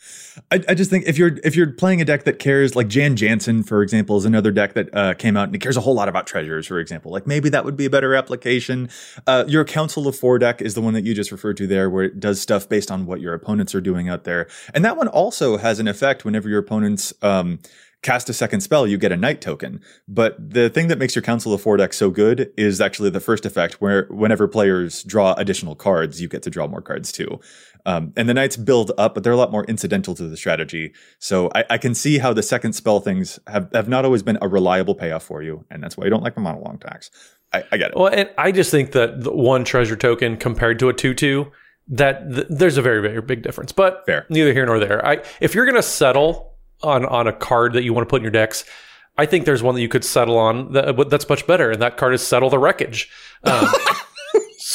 I, I just think if you're if you're playing a deck that cares, like Jan Jansen, for example, is another deck that uh, came out and it cares a whole lot about treasures, for example. Like maybe that would be a better application. Uh, your Council of Four deck is the one that you just referred to there, where it does stuff based on what your opponents are doing out there. And that one also has an effect whenever your opponents um, cast a second spell, you get a night token. But the thing that makes your Council of Four deck so good is actually the first effect, where whenever players draw additional cards, you get to draw more cards too. Um, and the knights build up, but they're a lot more incidental to the strategy. So I, I can see how the second spell things have, have not always been a reliable payoff for you. And that's why you don't like the Monologue Tax. I, I get it. Well, and I just think that the one treasure token compared to a two two, that th- there's a very, very big difference. But fair. Neither here nor there. I if you're going to settle on, on a card that you want to put in your decks, I think there's one that you could settle on that, that's much better. And that card is Settle the Wreckage. Um,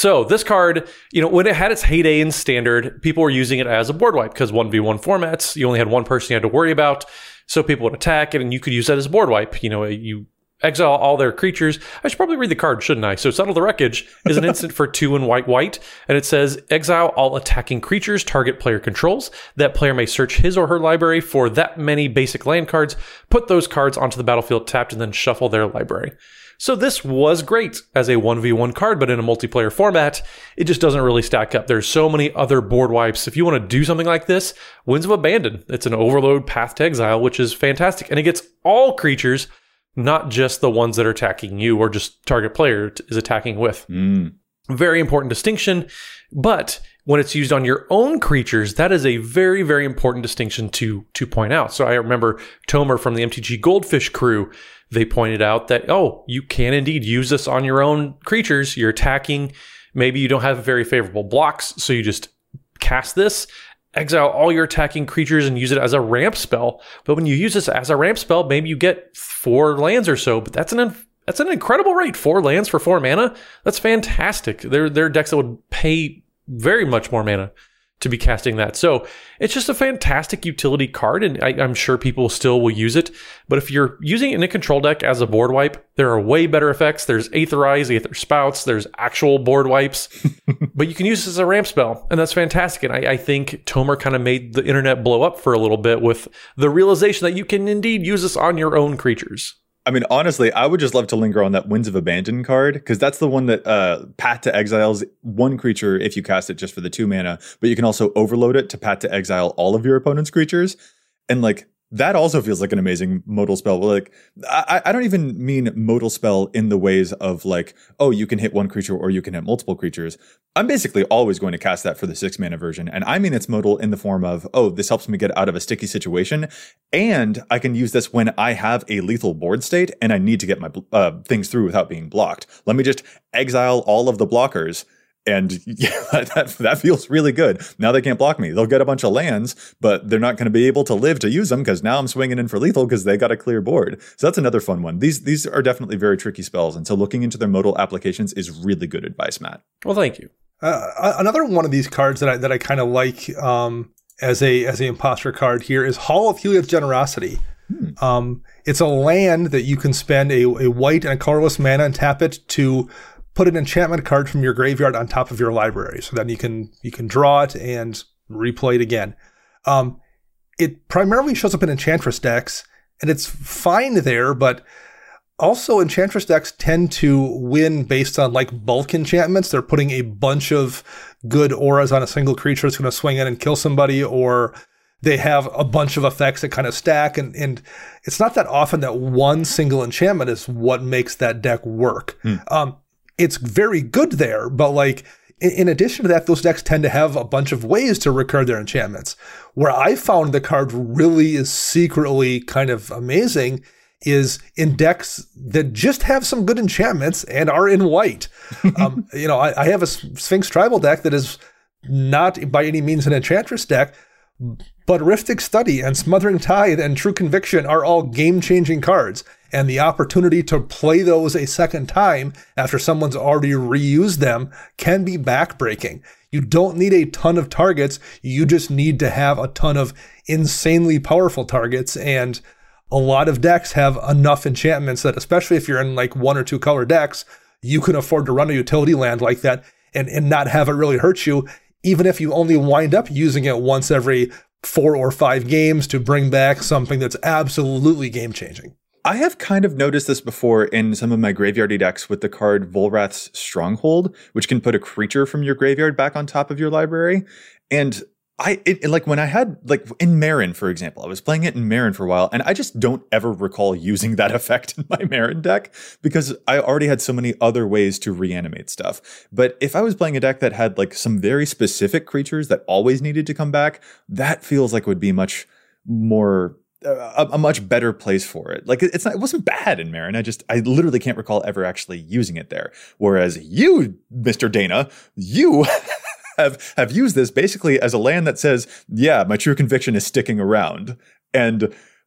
So this card, you know, when it had its heyday in Standard, people were using it as a board wipe because one v one formats, you only had one person you had to worry about. So people would attack it and you could use that as a board wipe. You know, you exile all their creatures. I should probably read the card, shouldn't I? So Settle the Wreckage is an instant for two and white white. And it says, exile all attacking creatures target player controls. That player may search his or her library for that many basic land cards, put those cards onto the battlefield tapped, and then shuffle their library. So this was great as a one v one card, but in a multiplayer format, it just doesn't really stack up. There's so many other board wipes. If you want to do something like this, Winds of Abandon. It's an overload Path to Exile, which is fantastic. And it gets all creatures, not just the ones that are attacking you or just target player is attacking with. Mm. Very important distinction. But when it's used on your own creatures, that is a very, very important distinction to, to point out. So I remember Tomer from the M T G Goldfish crew, they pointed out that, oh, you can indeed use this on your own creatures. You're attacking. Maybe you don't have very favorable blocks, so you just cast this, exile all your attacking creatures and use it as a ramp spell. But when you use this as a ramp spell, maybe you get four lands or so, but that's an that's an incredible rate. Four lands for four mana. That's fantastic. There, there are decks that would pay very much more mana to be casting that. So it's just a fantastic utility card, and I, I'm sure people still will use it. But if you're using it in a control deck as a board wipe, there are way better effects. There's Aetherize, Aether Spouts, there's actual board wipes. But you can use this as a ramp spell, and that's fantastic. And I, I think Tomer kind of made the internet blow up for a little bit with the realization that you can indeed use this on your own creatures. I mean, honestly, I would just love to linger on that Winds of Abandon card, because that's the one that uh, Path to Exiles one creature if you cast it just for the two mana, but you can also overload it to Path to Exile all of your opponent's creatures. And like, that also feels like an amazing modal spell. Like, I, I don't even mean modal spell in the ways of like, oh, you can hit one creature or you can hit multiple creatures. I'm basically always going to cast that for the six mana version. And I mean, it's modal in the form of, oh, this helps me get out of a sticky situation. And I can use this when I have a lethal board state and I need to get my uh, things through without being blocked. Let me just exile all of the blockers. And yeah, that, that feels really good. Now they can't block me. They'll get a bunch of lands, but they're not going to be able to live to use them because now I'm swinging in for lethal because they got a clear board. So that's another fun one. These these are definitely very tricky spells. And so looking into their modal applications is really good advice, Matt. Well, thank you. Uh, another one of these cards that I that I kind of like um, as a as a imposter card here is Hall of Heliod's Generosity. Hmm. Um, it's a land that you can spend a, a white and a colorless mana and tap it to put an enchantment card from your graveyard on top of your library. So then you can you can draw it and replay it again. Um, it primarily shows up in Enchantress decks, and it's fine there, but also Enchantress decks tend to win based on like bulk enchantments. They're putting a bunch of good auras on a single creature that's going to swing in and kill somebody, or they have a bunch of effects that kind of stack. And, and it's not that often that one single enchantment is what makes that deck work. Hmm. Um, It's very good there, but like in, in addition to that, those decks tend to have a bunch of ways to recur their enchantments. Where I found the card really is secretly kind of amazing is in decks that just have some good enchantments and are in white. um, you know, I, I have a Sphinx Tribal deck that is not by any means an Enchantress deck, but Riftic Study and Smothering Tithe and True Conviction are all game-changing cards. And the opportunity to play those a second time after someone's already reused them can be backbreaking. You don't need a ton of targets. You just need to have a ton of insanely powerful targets. And a lot of decks have enough enchantments that, especially if you're in like one or two color decks, you can afford to run a utility land like that and, and not have it really hurt you, even if you only wind up using it once every four or five games to bring back something that's absolutely game-changing. I have kind of noticed this before in some of my graveyardy decks with the card Volrath's Stronghold, which can put a creature from your graveyard back on top of your library. And I, it, like when I had, like in Marin, for example, I was playing it in Marin for a while, and I just don't ever recall using that effect in my Marin deck because I already had so many other ways to reanimate stuff. But if I was playing a deck that had like some very specific creatures that always needed to come back, that feels like would be much more A, a much better place for it. Like it's not, it wasn't bad in Marin. I just, I literally can't recall ever actually using it there. Whereas you, Mister Dana, you have, have used this basically as a land that says, yeah, my True Conviction is sticking around. And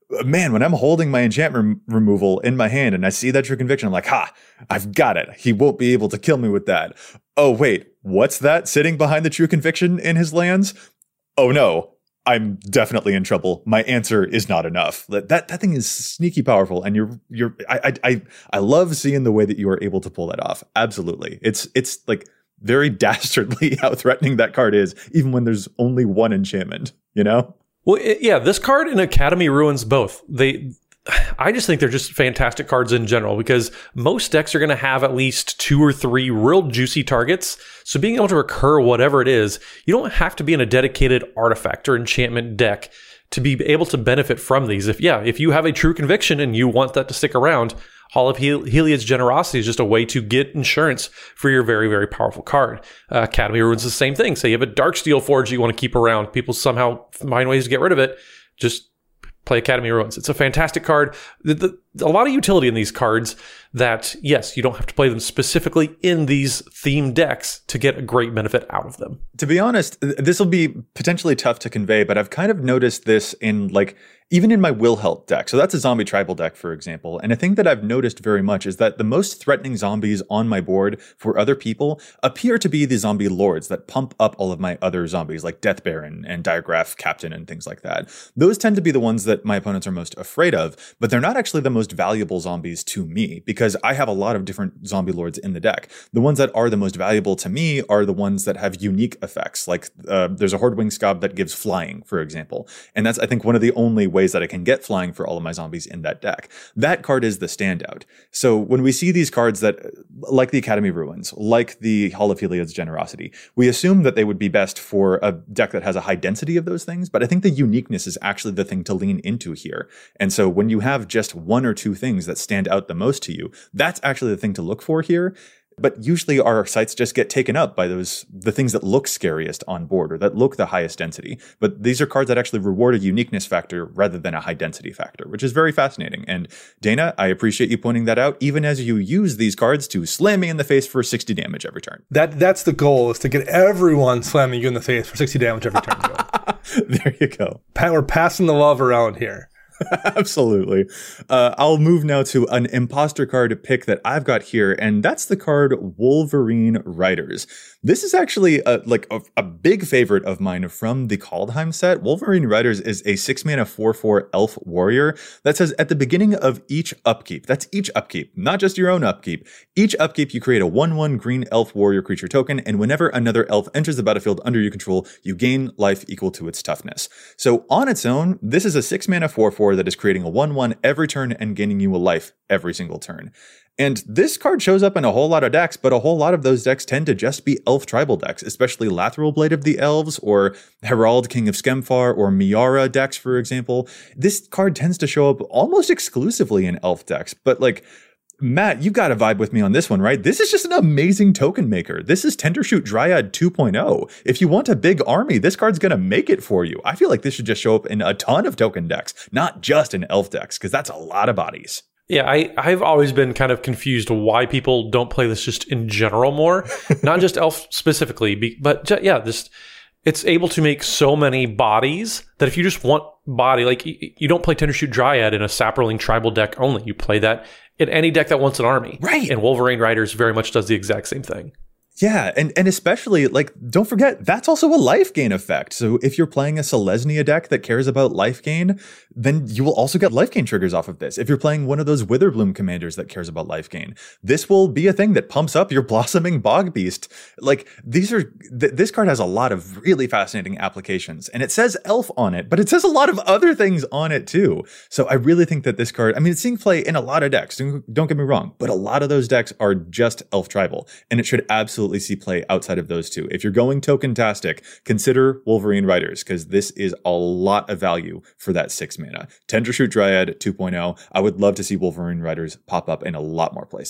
man, when I'm holding my enchantment removal in my hand and I see that True Conviction, I'm like, ha, I've got it. He won't be able to kill me with that. Oh, wait, what's that sitting behind the True Conviction in his lands? Oh, no, I'm definitely in trouble. My answer is not enough. That that, that thing is sneaky powerful. And you're, you're, I, I, I love seeing the way that you are able to pull that off. Absolutely. It's, it's like very dastardly how threatening that card is, even when there's only one enchantment, you know? Well, it, yeah, this card and Academy Ruins both. They, I just think they're just fantastic cards in general because most decks are going to have at least two or three real juicy targets. So being able to recur whatever it is, you don't have to be in a dedicated artifact or enchantment deck to be able to benefit from these. If yeah, if you have a True Conviction and you want that to stick around, Hall of Hel- Heliod's Generosity is just a way to get insurance for your very, very powerful card. Uh, Academy Ruins is the same thing. Say you have a Darksteel Forge you want to keep around. People somehow find ways to get rid of it. Just play Academy Ruins. It's a fantastic card. The, the, a lot of utility in these cards that, yes, you don't have to play them specifically in these themed decks to get a great benefit out of them. To be honest, this will be potentially tough to convey, but I've kind of noticed this in like, even in my Wilhelt deck. So that's a zombie tribal deck, for example. And a thing that I've noticed very much is that the most threatening zombies on my board for other people appear to be the zombie lords that pump up all of my other zombies like Death Baron and Diagraph Captain and things like that. Those tend to be the ones that my opponents are most afraid of, but they're not actually the most valuable zombies to me because I have a lot of different zombie lords in the deck. The ones that are the most valuable to me are the ones that have unique effects. Like uh, there's a Hordewing Scob that gives flying, for example. And that's, I think, one of the only ways that I can get flying for all of my zombies in that deck. That card is the standout. So when we see these cards that, like the Academy Ruins, like the Hall of Heliod's Generosity, we assume that they would be best for a deck that has a high density of those things, but I think the uniqueness is actually the thing to lean into here. And so when you have just one or two things that stand out the most to you, that's actually the thing to look for here. But usually our sites just get taken up by those, the things that look scariest on board or that look the highest density. But these are cards that actually reward a uniqueness factor rather than a high density factor, which is very fascinating. And Dana, I appreciate you pointing that out, even as you use these cards to slam me in the face for sixty damage every turn. That That's the goal, is to get everyone slamming you in the face for sixty damage every turn. There you go. We're passing the love around here. Absolutely. Uh, I'll move now to an imposter card pick that I've got here, and that's the card Wolverine Riders. This is actually a, like a, a big favorite of mine from the Kaldheim set. Wolverine Riders is a six mana four four elf warrior that says at the beginning of each upkeep, that's each upkeep, not just your own upkeep. Each upkeep, you create a one one green elf warrior creature token, and whenever another elf enters the battlefield under your control, you gain life equal to its toughness. So on its own, this is a six mana four four that is creating a one one every turn and gaining you a life every single turn. And this card shows up in a whole lot of decks, but a whole lot of those decks tend to just be elf tribal decks, especially Lateral Blade of the Elves or Herald King of Skemfar or Miara decks, for example. This card tends to show up almost exclusively in elf decks, but like, Matt, you've got to vibe with me on this one, right? This is just an amazing token maker. This is Tendershoot Dryad two point oh. If you want a big army, this card's going to make it for you. I feel like this should just show up in a ton of token decks, not just in elf decks, because that's a lot of bodies. Yeah, I, I've always been kind of confused why people don't play this just in general more, not just elf specifically, but just, yeah, this it's able to make so many bodies that if you just want body, like you don't play Tendershoot Dryad in a Saproling tribal deck only. You play that in any deck that wants an army. Right. And Wolverine Riders very much does the exact same thing. Yeah, and, and especially, like, don't forget, that's also a life gain effect. So if you're playing a Selesnya deck that cares about life gain, then you will also get life gain triggers off of this. If you're playing one of those Witherbloom commanders that cares about life gain, this will be a thing that pumps up your Blossoming Bog Beast. Like, these are, th- this card has a lot of really fascinating applications, and it says elf on it, but it says a lot of other things on it too. So I really think that this card, I mean, it's seeing play in a lot of decks, don't, don't get me wrong, but a lot of those decks are just elf tribal, and it should absolutely see play outside of those two. If you're going token-tastic, consider Wolverine Riders, because this is a lot of value for that six mana. Tendershoot Dryad two point oh. I would love to see Wolverine Riders pop up in a lot more places.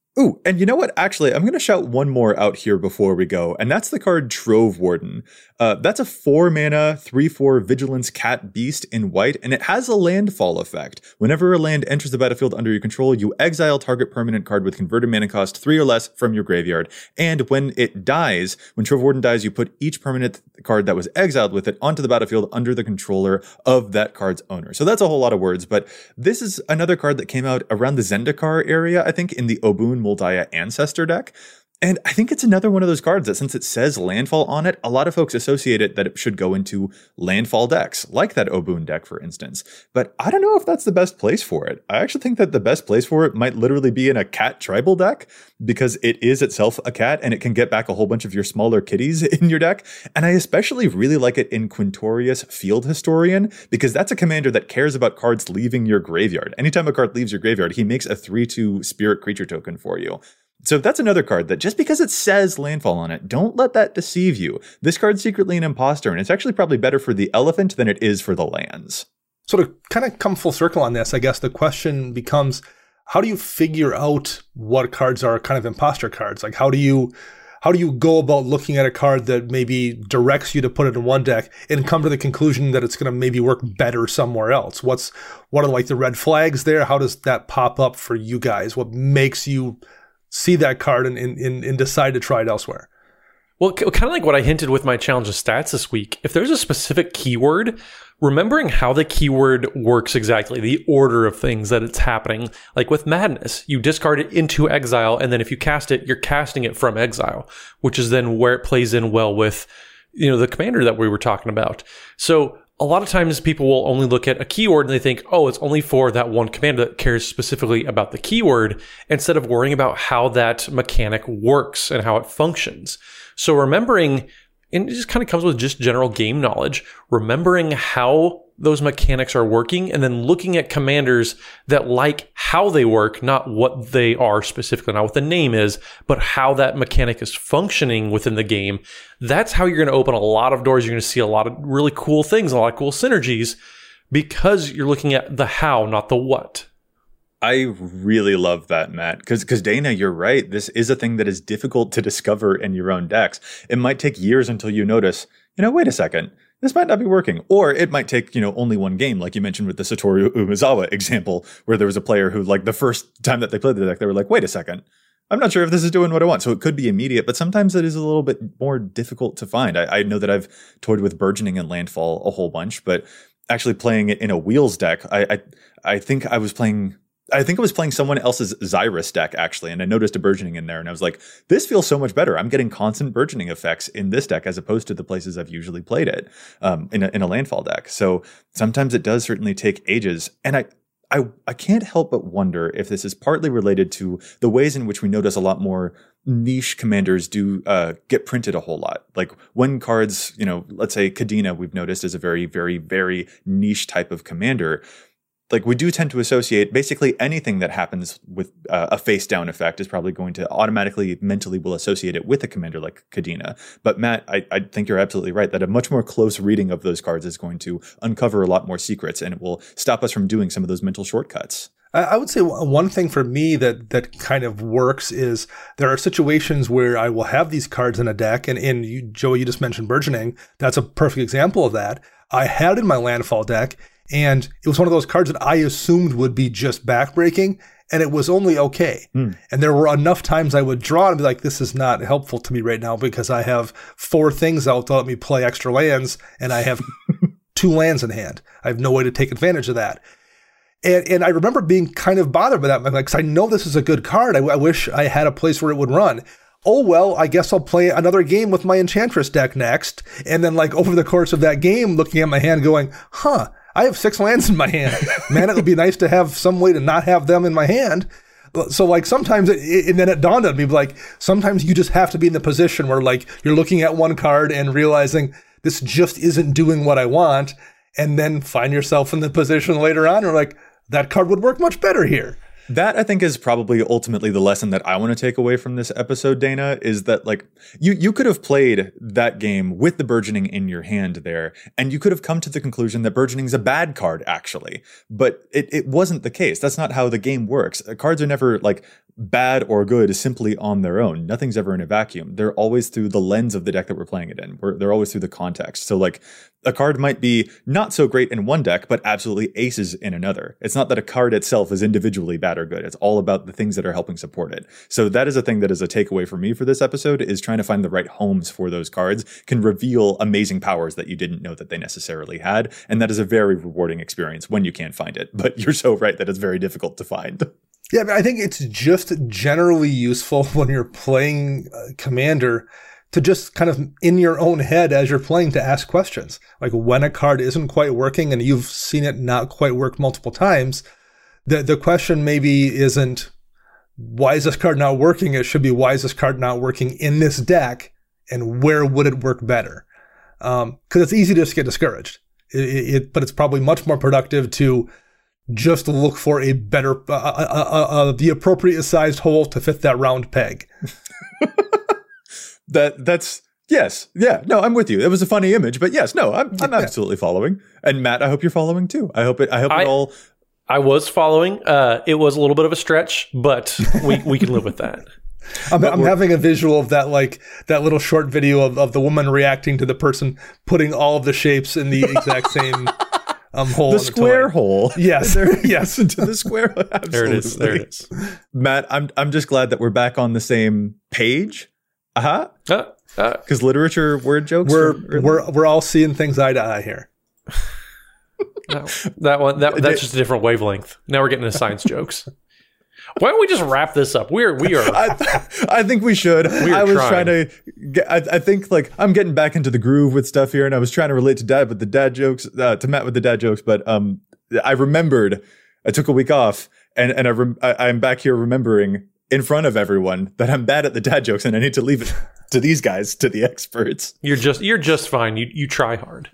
Ooh, and you know what? Actually, I'm going to shout one more out here before we go, and that's the card Trove Warden. Uh, that's a four mana, three four Vigilance Cat Beast in white, and it has a landfall effect. Whenever a land enters the battlefield under your control, you exile target permanent card with converted mana cost three or less from your graveyard. And when it dies, when Trove Warden dies, you put each permanent card that was exiled with it onto the battlefield under the controller of that card's owner. So that's a whole lot of words, but this is another card that came out around the Zendikar area, I think, in the Obun Moldiah Ancestor deck. And I think it's another one of those cards that, since it says landfall on it, a lot of folks associate it that it should go into landfall decks, like that Obun deck, for instance. But I don't know if that's the best place for it. I actually think that the best place for it might literally be in a cat tribal deck, because it is itself a cat and it can get back a whole bunch of your smaller kitties in your deck. And I especially really like it in Quintorius Field Historian, because that's a commander that cares about cards leaving your graveyard. Anytime a card leaves your graveyard, he makes a three two spirit creature token for you. So that's another card that, just because it says landfall on it, don't let that deceive you. This card's secretly an imposter, and it's actually probably better for the elephant than it is for the lands. So to kind of come full circle on this, I guess the question becomes, how do you figure out what cards are kind of imposter cards? Like, how do you how do you go about looking at a card that maybe directs you to put it in one deck and come to the conclusion that it's going to maybe work better somewhere else? What's what are like the red flags there? How does that pop up for you guys? What makes you see that card and, and, and decide to try it elsewhere? Well, kind of like what I hinted with my challenge of stats this week. If there's a specific keyword, remembering how the keyword works exactly, the order of things that it's happening. Like with Madness, you discard it into exile, and then if you cast it, you're casting it from exile, which is then where it plays in well with, you know, the commander that we were talking about. So a lot of times people will only look at a keyword and they think, oh, it's only for that one commander that cares specifically about the keyword, instead of worrying about how that mechanic works and how it functions. So remembering, and it just kind of comes with just general game knowledge, remembering how those mechanics are working, and then looking at commanders that like how they work, not what they are specifically, not what the name is, but how that mechanic is functioning within the game. That's how you're going to open a lot of doors. You're going to see a lot of really cool things, a lot of cool synergies, because you're looking at the how, not the what. I really love that, Matt, because because Dana, you're right. This is a thing that is difficult to discover in your own decks. It might take years until you notice, you know, wait a second, this might not be working. Or it might take, you know, only one game, like you mentioned with the Satoru Umezawa example, where there was a player who, like, the first time that they played the deck, they were like, wait a second, I'm not sure if this is doing what I want. So it could be immediate, but sometimes it is a little bit more difficult to find. I, I know that I've toyed with Burgeoning and Landfall a whole bunch, but actually playing it in a Wheels deck, I I, I think I was playing... I think I was playing someone else's Xyrus deck, actually, and I noticed a Burgeoning in there, and I was like, this feels so much better. I'm getting constant Burgeoning effects in this deck as opposed to the places I've usually played it um, in, a, in a landfall deck. So sometimes it does certainly take ages, and I, I, I can't help but wonder if this is partly related to the ways in which we notice a lot more niche commanders do uh, get printed a whole lot. Like when cards, you know, let's say Kadena, we've noticed is a very, very, very niche type of commander. Like, we do tend to associate basically anything that happens with uh, a face down effect is probably going to automatically, mentally will associate it with a commander like Kadena. But Matt, I, I think you're absolutely right that a much more close reading of those cards is going to uncover a lot more secrets, and it will stop us from doing some of those mental shortcuts. I would say one thing for me that, that kind of works is there are situations where I will have these cards in a deck, and, and you, Joey, you just mentioned Burgeoning. That's a perfect example of that. I had it in my Landfall deck, and it was one of those cards that I assumed would be just backbreaking, and it was only okay. Mm. And there were enough times I would draw and be like, this is not helpful to me right now because I have four things out to let me play extra lands, and I have two lands in hand. I have no way to take advantage of that. And and I remember being kind of bothered by that, because I know this is a good card. I, I wish I had a place where it would run. Oh, well, I guess I'll play another game with my Enchantress deck next. And then, like, over the course of that game, looking at my hand going, huh, I have six lands in my hand. Man, it would be nice to have some way to not have them in my hand. So, like, sometimes, it, and then it dawned on me, like, sometimes you just have to be in the position where, like, you're looking at one card and realizing this just isn't doing what I want, and then find yourself in the position later on where, like, that card would work much better here. That, I think, is probably ultimately the lesson that I want to take away from this episode, Dana, is that, like, you, you could have played that game with the Burgeoning in your hand there, and you could have come to the conclusion that Burgeoning's a bad card, actually. But it, it wasn't the case. That's not how the game works. Cards are never, like, bad or good simply on their own. Nothing's ever in a vacuum. They're always through the lens of the deck that we're playing it in. We're, they're always through the context. So, like, a card might be not so great in one deck, but absolutely aces in another. It's not that a card itself is individually bad or good. It's all about the things that are helping support it. So that is a thing that is a takeaway for me for this episode, is trying to find the right homes for those cards can reveal amazing powers that you didn't know that they necessarily had. And that is a very rewarding experience when you can find it. But you're so right that it's very difficult to find. Yeah, I think it's just generally useful when you're playing uh, Commander to just kind of in your own head as you're playing to ask questions. Like when a card isn't quite working and you've seen it not quite work multiple times, the the question maybe isn't, why is this card not working? It should be, why is this card not working in this deck and where would it work better? Um, because it's easy to just get discouraged. It, it, but it's probably much more productive to just look for a better, uh, uh, uh, uh, the appropriate sized hole to fit that round peg. that that's yes, yeah, no, I'm with you. It was a funny image, but yes, no, I'm I'm Yeah. absolutely following. And Matt, I hope you're following too. I hope it. I hope I- it all. I was following. Uh, it was a little bit of a stretch, but we, we can live with that. I'm, I'm having a visual of that, like that little short video of, of the woman reacting to the person putting all of the shapes in the exact same um, hole. The in square toy. hole. Yes. yes, into the square. Absolutely. There it is. There it is. Matt, I'm I'm just glad that we're back on the same page. Uh-huh. Uh, uh, Because literature word jokes. We're, are- we're, we're all seeing things eye to eye here. no, that one. That, that's just a different wavelength. Now we're getting into science jokes. Why don't we just wrap this up? We're we are. I, th- I think we should. We're I was trying. trying to get, I, I think like I'm getting back into the groove with stuff here, and I was trying to relate to dad with the dad jokes, uh, to Matt with the dad jokes, but um, I remembered I took a week off, and and I rem- I, I'm back here remembering in front of everyone that I'm bad at the dad jokes, and I need to leave it to these guys, to the experts. You're just you're just fine. You you try hard.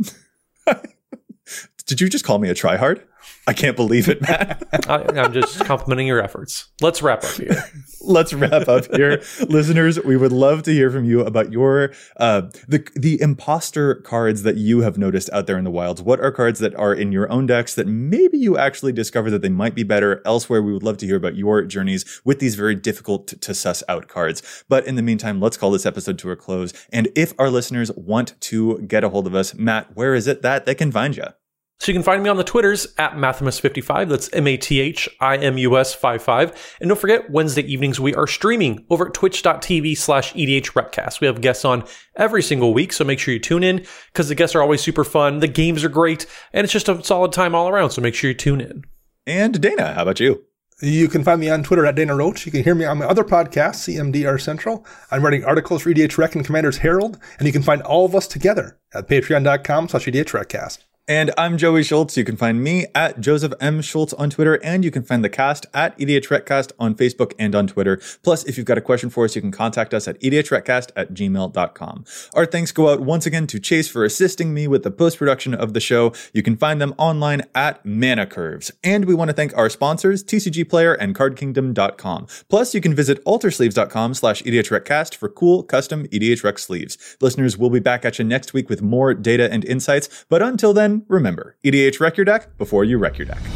Did you just call me a tryhard? I can't believe it, Matt. I, I'm just complimenting your efforts. Let's wrap up here. Let's wrap up here. Listeners, we would love to hear from you about your uh the the imposter cards that you have noticed out there in the wilds. What are cards that are in your own decks that maybe you actually discover that they might be better elsewhere? We would love to hear about your journeys with these very difficult to, to suss out cards. But in the meantime, let's call this episode to a close. And if our listeners want to get a hold of us, Matt, where is it that they can find you? So you can find me on the Twitters at Mathimus fifty-five. That's M A T H I M U S fifty-five. And don't forget, Wednesday evenings we are streaming over at twitch.tv slash EDHRECast. We have guests on every single week, so make sure you tune in because the guests are always super fun. The games are great, and it's just a solid time all around, so make sure you tune in. And Dana, how about you? You can find me on Twitter at Dana Roach. You can hear me on my other podcast, C M D R Central. I'm writing articles for EDHREC and Commander's Herald, and you can find all of us together at patreon.com slash EDHRECast. And I'm Joey Schultz. You can find me at Joseph M. Schultz on Twitter, and you can find the cast at EDHRECast on Facebook and on Twitter. Plus, if you've got a question for us, you can contact us at EDHRECast at gmail dot com. Our thanks go out once again to Chase for assisting me with the post-production of the show. You can find them online at Mana Curves. And we want to thank our sponsors, T C G Player and card kingdom dot com. Plus, you can visit altersleeves.com slash EDHRECast for cool custom EDHREC sleeves. Listeners, we'll be back at you next week with more data and insights. But until then, remember, E D H wreck your deck before you wreck your deck.